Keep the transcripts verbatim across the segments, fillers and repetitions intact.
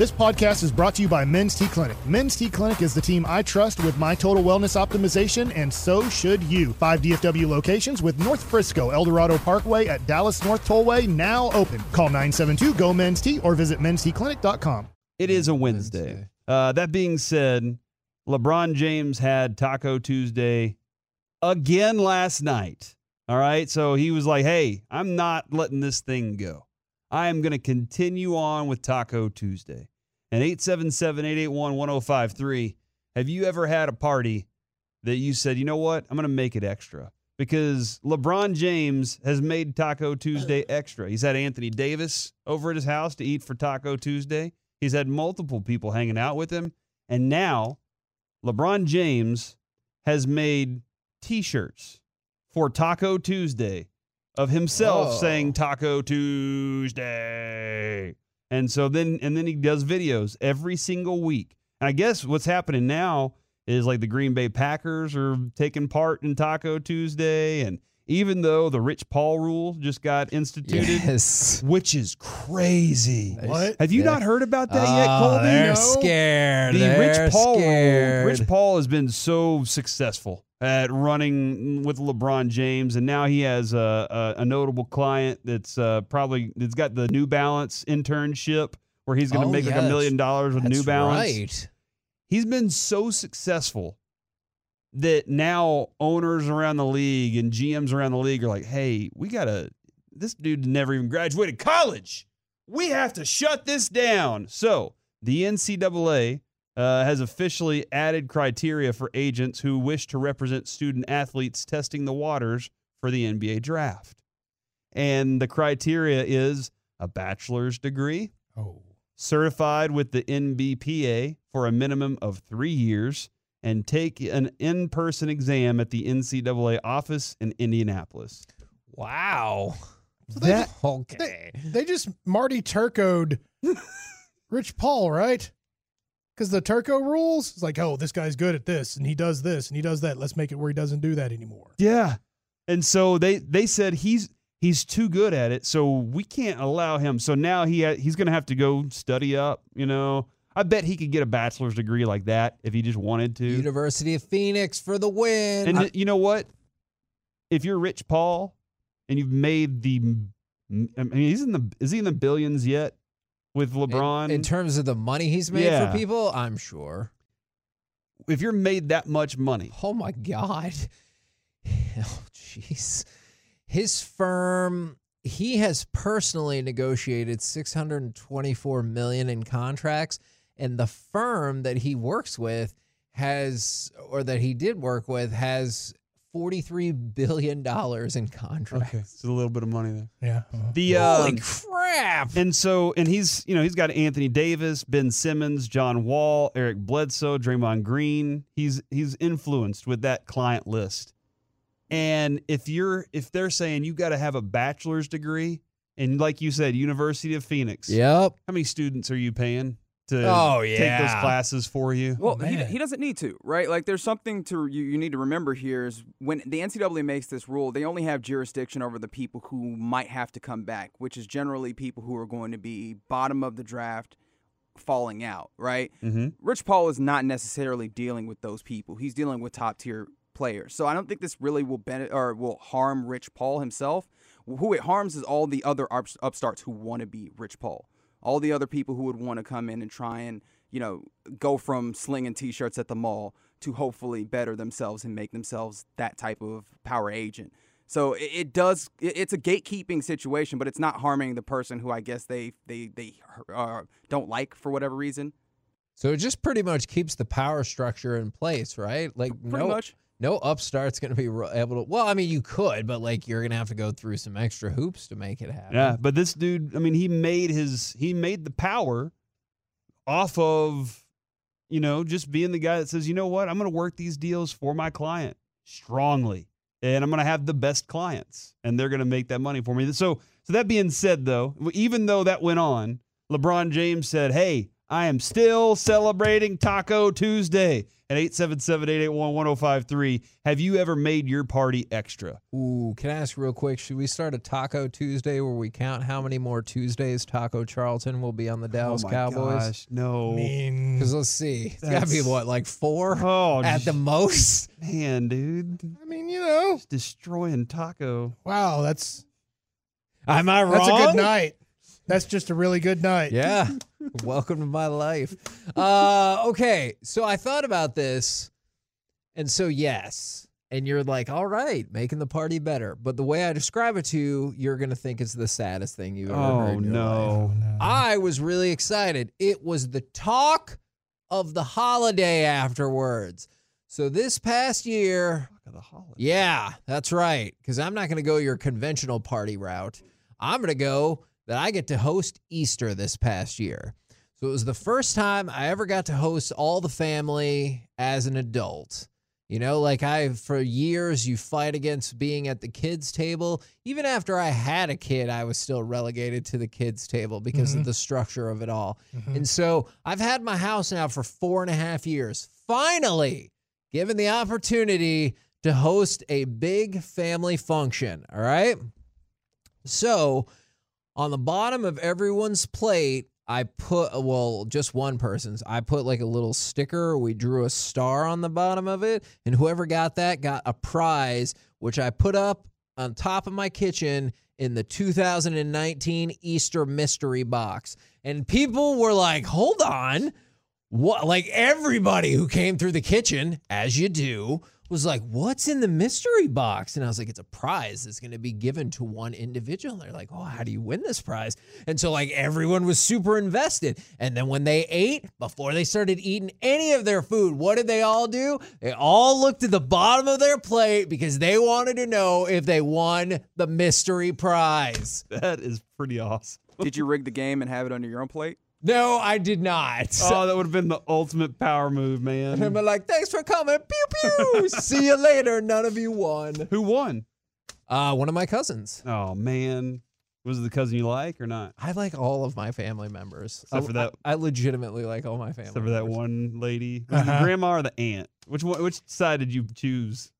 This podcast is brought to you by Men's T Clinic. Men's T Clinic is the team I trust with my total wellness optimization, and so should you. Five D F W locations with North Frisco, El Dorado Parkway at Dallas North Tollway now open. Call nine seven two, G O, Men's T or visit mens t clinic dot com. It is a Wednesday. Uh, that being said, LeBron James had Taco Tuesday again last night. All right, so he was like, hey, I'm not letting this thing go. I am going to continue on with Taco Tuesday. And eight seven seven, eight eight one, one oh five three, have you ever had a party that you said, you know what, I'm going to make it extra? Because LeBron James has made Taco Tuesday extra. He's had Anthony Davis over at his house to eat for Taco Tuesday. He's had multiple people hanging out with him. And now LeBron James has made T-shirts for Taco Tuesday of himself oh. saying Taco Tuesday. And so then and then he does videos every single week. And I guess what's happening now is like the Green Bay Packers are taking part in Taco Tuesday. And even though the Rich Paul rule just got instituted, yes. which is crazy. What? Have you they're, not heard about that oh, yet, Colby? They're no? scared. The they're Rich Paul scared. rule. Rich Paul has been so successful at running with LeBron James, and now he has a, a, a notable client that's uh, probably that's got the New Balance internship where he's going to oh, make yeah, like a million dollars with New Balance. Right. He's been so successful that now owners around the league and G Ms around the league are like, hey, we got to, this dude never even graduated college. We have to shut this down. So the N C double A uh, has officially added criteria for agents who wish to represent student athletes testing the waters for the N B A draft. And the criteria is a bachelor's degree, Oh. certified with the N B P A for a minimum of three years, and take an in-person exam at the N C double A office in Indianapolis. Wow. So they, That, just, okay. they, they just Marty Turco'd Rich Paul, right? Because the Turco rules, it's like, oh, this guy's good at this, and he does this, and he does that. Let's make it where he doesn't do that anymore. Yeah. And so they, they said he's he's too good at it, so we can't allow him. So now he ha- he's going to have to go study up, you know. I bet he could get a bachelor's degree like that if he just wanted to. University of Phoenix for the win. And I, you know what? If you're Rich Paul and you've made the, I mean, he's in the, is he in the billions yet with LeBron? In, in terms of the money he's made Yeah. for people, I'm sure. If you're made that much money. Oh my God. Oh, jeez. His firm, he has personally negotiated six hundred twenty-four million dollars in contracts. And the firm that he works with has, or that he did work with, has forty-three billion dollars in contracts. Okay, it's a little bit of money there. Yeah. Uh-huh. The Holy um, crap. and so and he's you know he's got Anthony Davis, Ben Simmons, John Wall, Eric Bledsoe, Draymond Green. He's he's influenced with that client list. And if you're if they're saying you got to have a bachelor's degree, and like you said, University of Phoenix. Yep. How many students are you paying to Oh, take yeah. those classes for you? Well, Oh, he, man. he doesn't need to, right? Like, there's something to you, you need to remember here is when the N C double A makes this rule, they only have jurisdiction over the people who might have to come back, which is generally people who are going to be bottom of the draft falling out, right? Mm-hmm. Rich Paul is not necessarily dealing with those people. He's dealing with top-tier players. So I don't think this really will benefit or will harm Rich Paul himself. Who it harms is all the other ups- upstarts who want to be Rich Paul. All the other people who would want to come in and try and, you know, go from slinging T-shirts at the mall to hopefully better themselves and make themselves that type of power agent. So it, it does. It, it's a gatekeeping situation, but it's not harming the person who I guess they they they uh, don't like for whatever reason. So it just pretty much keeps the power structure in place, right? Like Pretty no, much. no upstart's going to be ro- able to. Well, I mean, you could, but like you're going to have to go through some extra hoops to make it happen. Yeah, but this dude, I mean, he made his he made the power off of, you know, just being the guy that says, you know what, I'm going to work these deals for my client strongly, and I'm going to have the best clients, and they're going to make that money for me. So, so that being said, though, even though that went on, LeBron James said, hey, I am still celebrating Taco Tuesday at eight seven seven, eight eight one, one oh five three. Have you ever made your party extra? Ooh, can I ask real quick, should we start a Taco Tuesday where we count how many more Tuesdays Taco Charlton will be on the Dallas oh my Cowboys? Gosh, no. I mean, Because let's see. It's got to That's- be, what, like four Oh, at the most? man, dude. I mean, you know, Just destroying Taco. wow, that's Am I wrong? that's a good night. That's just a really good night. Yeah. Welcome to my life. Uh, okay. So I thought about this. And so, yes. And you're like, all right, making the party better. But the way I describe it to you, you're going to think it's the saddest thing you've ever Oh, heard in your no. life. I was really excited. It was the talk of the holiday afterwards. So this past year, Talk of the holiday. yeah, that's right. Because I'm not going to go your conventional party route. I'm going to go that I get to host Easter this past year. So it was the first time I ever got to host all the family as an adult. You know, like I, for years, you fight against being at the kids' table. Even after I had a kid, I was still relegated to the kids' table because Mhm. of the structure of it all. Mhm. And so I've had my house now for four and a half years. Finally, given the opportunity to host a big family function. All right. So on the bottom of everyone's plate, I put, well, just one person's, I put like a little sticker. We drew a star on the bottom of it. And whoever got that got a prize, which I put up on top of my kitchen in the two thousand nineteen Easter mystery box. And people were like, hold on. What? Like everybody who came through the kitchen, as you do, was like, what's in the mystery box? And I was like, it's a prize that's going to be given to one individual. And they're like, oh, how do you win this prize? And so like everyone was super invested. And then when they ate, before they started eating any of their food, what did they all do? They all looked at the bottom of their plate because they wanted to know if they won the mystery prize. That is pretty awesome. Did you rig the game and have it under your own plate? No, I did not. Oh, that would have been the ultimate power move, And man. I'm like, thanks for coming. Pew, pew. See you later. None of you won. Who won? Uh, one of my cousins. Oh, man. Was it the cousin you like or not? I like all of my family members. Except I, for that- I, I legitimately like all my family Except for that members. one lady. Was it Uh-huh. the grandma or the aunt? Which one? Which side did you choose?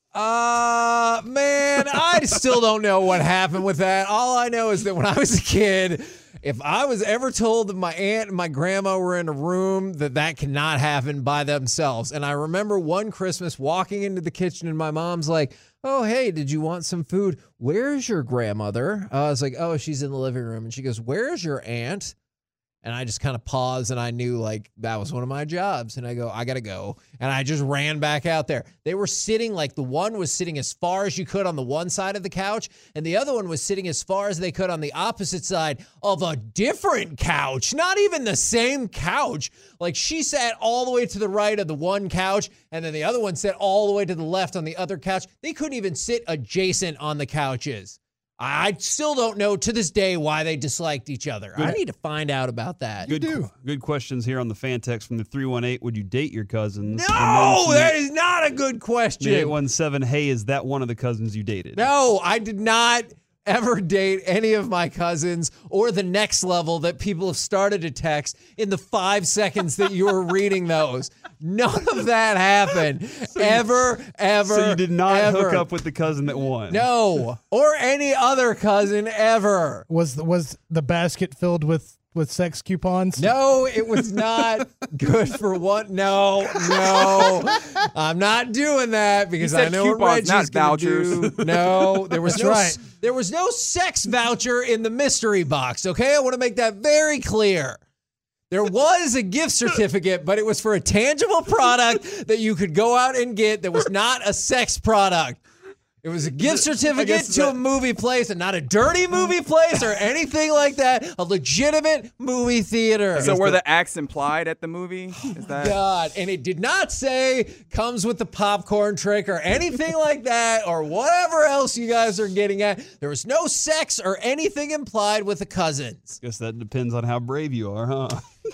Uh, man, I still don't know what happened with that. All I know is that when I was a kid, if I was ever told that my aunt and my grandma were in a room, that that cannot happen by themselves. And I remember one Christmas walking into the kitchen and my mom's like, oh, hey, did you want some food? Where's your grandmother? Uh, I was like, oh, she's in the living room. And she goes, where's your aunt? And I just kind of paused and I knew like that was one of my jobs. And I go, I got to go. And I just ran back out there. They were sitting like the one was sitting as far as you could on the one side of the couch. And the other one was sitting as far as they could on the opposite side of a different couch. Not even the same couch. Like she sat all the way to the right of the one couch. And then the other one sat all the way to the left on the other couch. They couldn't even sit adjacent on the couches. I still don't know to this day why they disliked each other. I need to find out about that. Good, do. good questions here on the fan text from the three one eight. Would you date your cousins? No, that is not a good The eight question. one seven. Hey, is that one of the cousins you dated? No, I did not ever date any of my cousins or the next level that people have started to text in the five seconds that you were reading those. None of that happened. ever, ever. So you did not ever. hook up with the cousin that won? No, or any other cousin ever. Was the, was the basket filled with with sex coupons? No, it was not good for one. No, no, I'm not doing that because You said I know what coupons, Reggie's not gonna vouchers. do. No, there was That's no. right. There was no sex voucher in the mystery box. Okay, I want to make that very clear. There was a gift certificate, but it was for a tangible product that you could go out and get that was not a sex product. It was a gift certificate guess to that- a movie place, and not a dirty movie place or anything like that. A legitimate movie theater. So were the acts implied at the movie? Is that God, and it did not say comes with the popcorn trick or anything like that or whatever else you guys are getting at. There was no sex or anything implied with the cousins. Guess that depends on how brave you are, huh?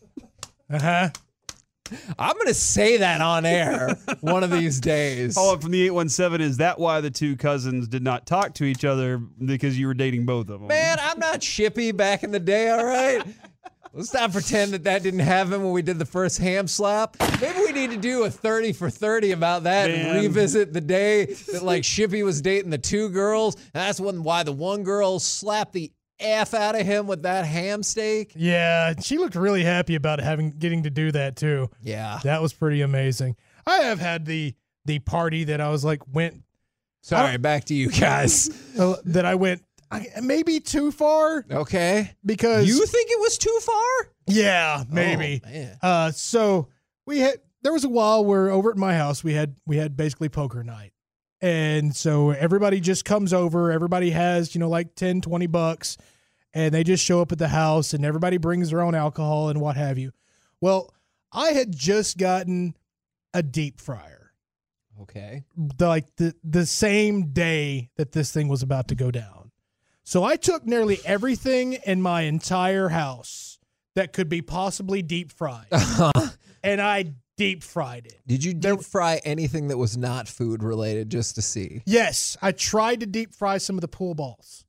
Uh-huh. I'm going to say that on air one of these days. Follow up from the eight one seven. Is that why the two cousins did not talk to each other because you were dating both of them? Man, I'm not shippy back in the day, all right? Let's not pretend that that didn't happen when we did the first ham slap. Maybe we need to do a thirty for thirty about that Man. and revisit the day that like Shippy was dating the two girls. And that's when why the one girl slapped the F out of him with that ham steak. Yeah, she looked really happy about having getting to do that too. Yeah. That was pretty amazing. I have had the the party that I was like went Sorry, back to you guys. uh, that I went I, maybe too far Okay. because You think it was too far? yeah, maybe. Oh, man. Uh, so we had there was a while where over at my house we had we had basically poker night. And so everybody just comes over, everybody has, you know, like ten, twenty bucks, and they just show up at the house and everybody brings their own alcohol and what have you. Well, I had just gotten a deep fryer. Okay. The, like the the same day that this thing was about to go down. So I took nearly everything in my entire house that could be possibly deep fried. And I deep fried it. Did you deep fry anything that was not food related just to see? Yes, I tried to deep fry some of the pool balls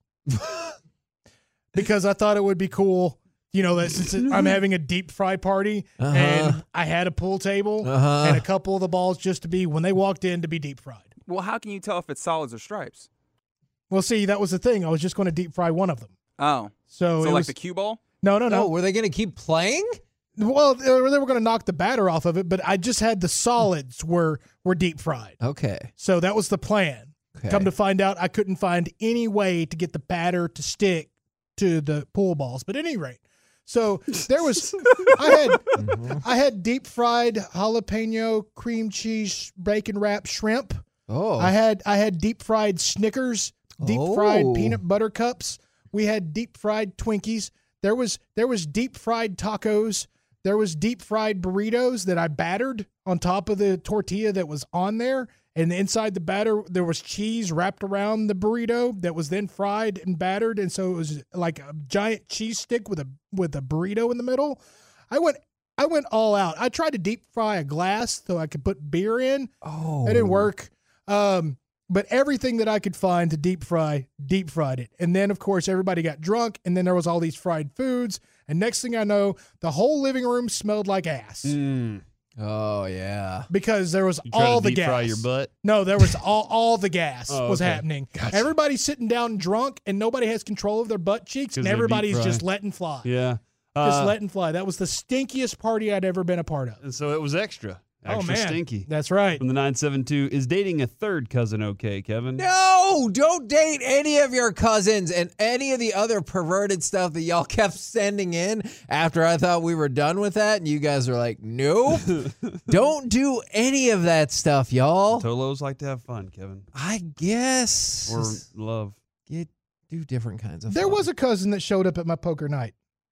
because I thought it would be cool. You know, that since I'm having a deep fry party Uh-huh. and I had a pool table Uh-huh. and a couple of the balls just to be, when they walked in, to be deep fried. Well, how can you tell if it's solids or stripes? Well, see, that was the thing. I was just going to deep fry one of them. Oh, So, so it like was, the cue ball? no, no, No, no. were they going to keep playing? Well, they were, they were going to knock the batter off of it, but I just had the solids were were deep fried. Okay. So that was the plan. Okay. Come to find out, I couldn't find any way to get the batter to stick to the pool balls. But at any rate, so there was, I had, Mhm. I had deep fried jalapeno cream cheese bacon wrapped shrimp. Oh. I had, I had deep fried Snickers, deep fried Oh. peanut butter cups. We had deep fried Twinkies. There was, there was deep fried tacos. There was deep fried burritos that I battered on top of the tortilla that was on there. And inside the batter, there was cheese wrapped around the burrito that was then fried and battered. And so it was like a giant cheese stick with a with a burrito in the middle. I went I went all out. I tried to deep fry a glass so I could put beer in. Oh. It didn't work. Um, but everything that I could find to deep fry, deep fried it. And then, of course, everybody got drunk. And then there was all these fried foods. And next thing I know, the whole living room smelled like ass Mm. Oh, yeah. because there was You try all to the deep gas. fry your butt? No, there was all all the gas Oh, was okay. happening. Gotcha. Everybody's sitting down drunk, and nobody has control of their butt cheeks, 'Cause and they're deep everybody's fried. just letting fly. Yeah. Just Uh, letting fly. That was the stinkiest party I'd ever been a part of. and so it was extra. Extra oh man, stinky. That's right. From the nine seven two, is dating a third cousin okay, Kevin? No, don't date any of your cousins and any of the other perverted stuff that y'all kept sending in after I thought we were done with that. And you guys were like, nope, don't do any of that stuff, y'all. Tolos like to have fun, Kevin. I guess. Or love. Get, do different kinds of There fun. was a cousin that showed up at my poker night.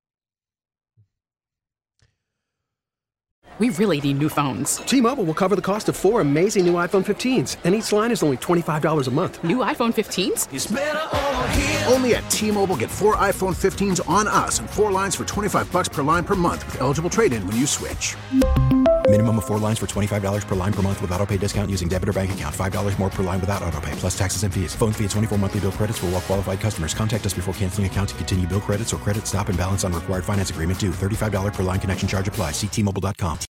We really need new phones. T-Mobile will cover the cost of four amazing new iPhone fifteens, and each line is only twenty-five dollars a month. New iPhone fifteens? Only at T-Mobile, get four iPhone fifteens on us and four lines for twenty-five bucks per line per month with eligible trade-in when you switch. Minimum of four lines for twenty-five dollars per line per month with autopay discount using debit or bank account. five dollars more per line without autopay, plus taxes and fees. Phone fee at twenty-four monthly bill credits for well-qualified customers. Contact us before canceling account to continue bill credits or credit stop and balance on required finance agreement due. thirty-five dollars per line connection charge applies. See T Mobile dot com.